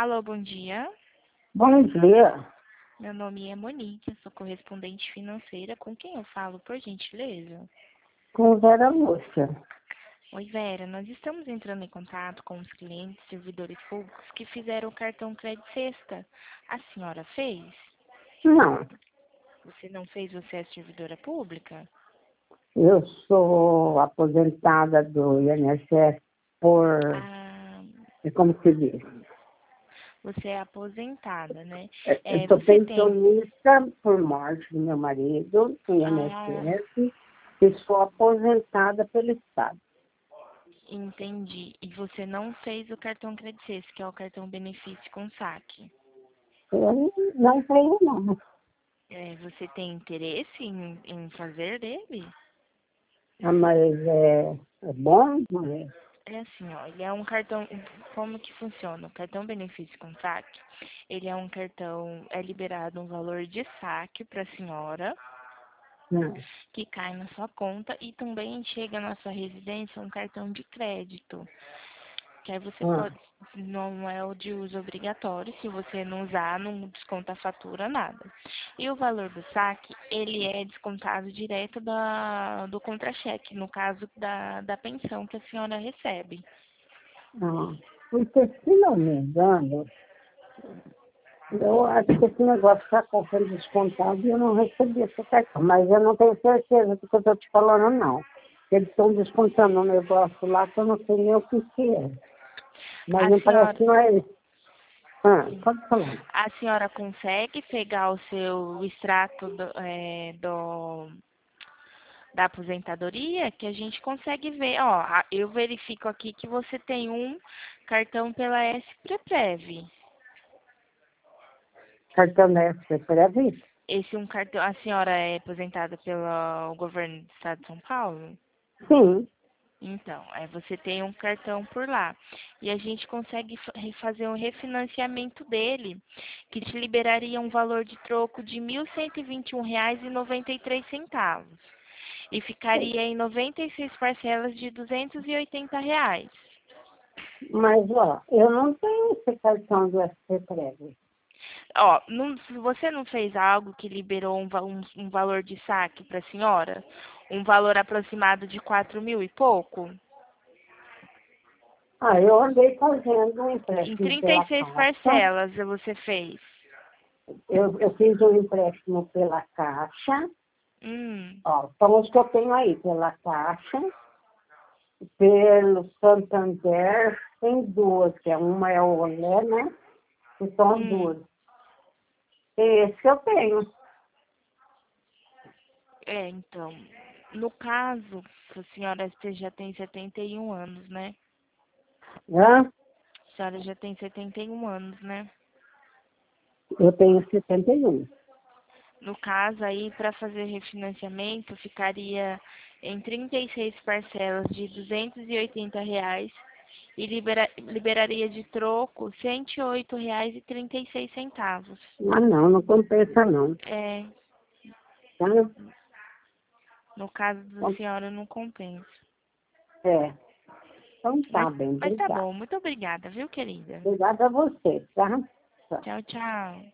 Alô, bom dia. Bom dia, Meu nome é Monique, eu sou correspondente financeira. Com quem eu falo, por gentileza? com Vera Lúcia. Oi, Vera, nós estamos entrando em contato com os clientes servidores públicos que fizeram o cartão Crédito Sexta. A senhora fez? Não, Você não fez, você é servidora pública? eu sou aposentada do INSS por, Ah, como se diz, você é aposentada, né? eu sou Você tem... pensionista por morte do meu marido, do Ah, INSS, e sou aposentada pelo Estado. entendi. E você não fez o cartão Crédito Sexta, que é o cartão benefício com saque. Eu não tenho, não. Você tem interesse em fazer dele? Ah, mas é bom, mas É assim, ó, ele é um cartão, como que funciona? O cartão benefício com saque, ele é um cartão, é liberado um valor de saque para a senhora, não. que cai na sua conta, e também chega na sua residência um cartão de crédito, que aí você Ah, pode, não é o de uso obrigatório, se você não usar, não desconta a fatura, nada. E o valor do saque, ele é descontado direto do contra-cheque, no caso da pensão que a senhora recebe. ah. Porque, se não me engano, eu acho que esse negócio está sendo descontado e eu não recebi esse cartão. Mas eu não tenho certeza do que eu estou te falando, não. Eles estão descontando um negócio lá que eu não sei nem o que é. Mas A não parece senhora, que não é isso. Ah, pode falar. a senhora consegue pegar o seu extrato da aposentadoria, que a gente consegue ver. Ó, eu verifico aqui que você tem um cartão pela S-Prev. Cartão da SPPRV? Esse é um cartão. A senhora é aposentada pelo governo do estado de São Paulo? Sim. Então, você tem um cartão por lá. E a gente consegue fazer um refinanciamento dele, que te liberaria um valor de troco de R$ 1.121,93. E ficaria em 96 parcelas de R$ 280. Mas, ó, eu não tenho esse cartão do SPPRV. Ó, se você não fez algo que liberou um valor de saque para a senhora, um valor aproximado de 4.000 e pouco, Ah, eu andei fazendo um em empréstimo pela 36 Caixa. parcelas você fez. Eu fiz um empréstimo pela Caixa. Hum, Ó, são os que eu tenho aí, pela Caixa. Pelo Santander, tem duas, que uma é o Olé, né? Que são as hum. duas. Esse eu tenho. Então, no caso, a senhora você já tem 71 anos, né? Hã? A senhora já tem 71 anos, né? Eu tenho 71. No caso aí, para fazer refinanciamento, ficaria em 36 parcelas de R$ 280 e liberaria de troco R$ 108,36. Ah, não, não compensa não. É, Tá? no caso da Então, senhora não compensa. é. Então Mas, tá bem, mas tá obrigada. bom, muito obrigada, viu, querida? Obrigada a você, tá? Tchau. Tchau, tchau.